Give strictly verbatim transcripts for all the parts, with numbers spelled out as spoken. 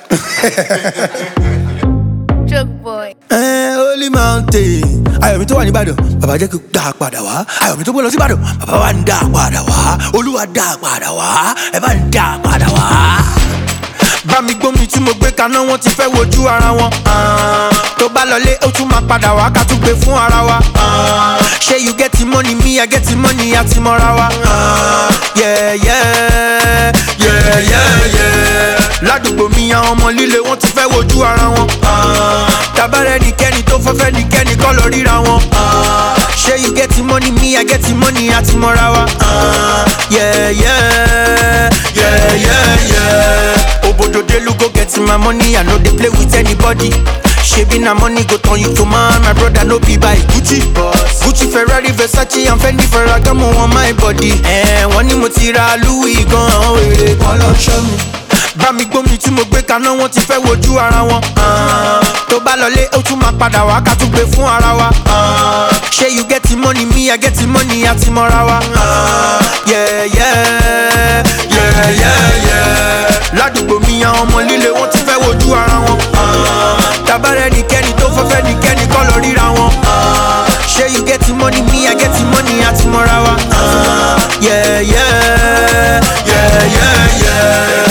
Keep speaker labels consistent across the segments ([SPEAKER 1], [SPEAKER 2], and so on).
[SPEAKER 1] Joke boy.
[SPEAKER 2] Eh, Holy Mountain. Ayọ̀mí tó wà ní Ìbàdàn, bàbá jẹ́ kí n dá padà wá. Ayọ̀mí tó gbé lọ sí Ìbàdàn, bàbá wa ń dá padà wá. Olúwa dá padà wá, ẹ bá ń dá padà wá. Bá mi gbómi tí mo gbé kaná, wọ́n ti fẹ́ wojú ara wọn. Tó bá lọlé, ó tún máa padà wá, ká tún gbé fún ara wa. Ṣé you get the money, me I get the money, àti mọ́ra wa. Yeah, yeah, yeah, yeah, yeah. Ládùúgbò mi àwọn ọmọ líle wọ́n ti fẹ́ wojú ara wọn. Tabarẹ́ nìkẹ́ni tó fẹ́fẹ́ nìkẹ́ni kọ́ lọ ríra wọn. Ṣé you get the money, me I get the money, àti mọ́ra wa. Yeah, yeah, yeah, yeah, yeah. Obodo Delu go get my money, I no dey play with anybody. Shebi na money go turn you to man, my brother no be by Gucci. Gucci, Ferrari, Versace, and Fendi Ferragamo on my body. Eh, wọ́n ní mo ti ra Louis gan-an wèrè kan lọ ṣọ́ mi. Bá mi gbómi tí mo gbé kaná, wọ́n ti fẹ́ wojú ara wọn. Tó bá lọlé, ó tún máa padà wá, ká tún gbé fún ara wa. Ṣé you get the money, me I get the money, àti mọ́ra wa. Yeah, yeah, yeah, yeah, yeah. Ládùúgbò mi àwọn ọmọ líle wọ́n ti fẹ́ wojú ara wọn. Tabarẹ́ nìkẹ́ni tó fẹ́fẹ́ nìkẹ́ni kọ́ lọ ríra wọn. Ṣé you get the money, me I get the money, àti mọ́ra wa. Yeah, yeah, yeah, yeah, yeah.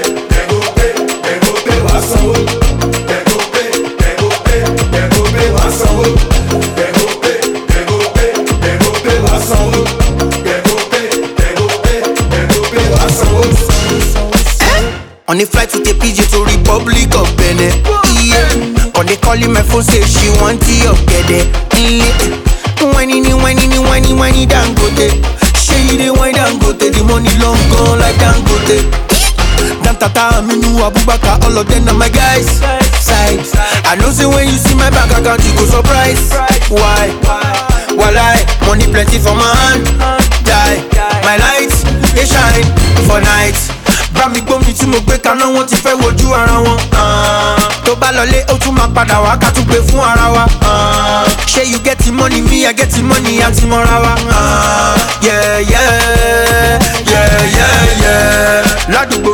[SPEAKER 2] On a flight with a P J to Republic of Benin. Yeah. On they calling my phone say she want the up get it. Yeah. Whiny ni whiny ni whiny whiny Dangote. She the wine Dangote, the money long gone like Dangote. Dan Tata, Aminu, Abubakar, all of them are my guys. Side. I know say when you see my bank account you go surprise. Why? While I money plenty for my hand. Die. My lights they shine for nights. Bá mi gbómi tí mo gbé kaná, wọ́n ti fẹ́ wojú ara wọn. Tó bá lọlé, ó tún máa padà wá, ká tún gbé fún ara wa. Ṣé you get the money, me I get the money, àti mọ́ra wa. Yeah, yeah, yeah, yeah, yeah. Ládùúgbò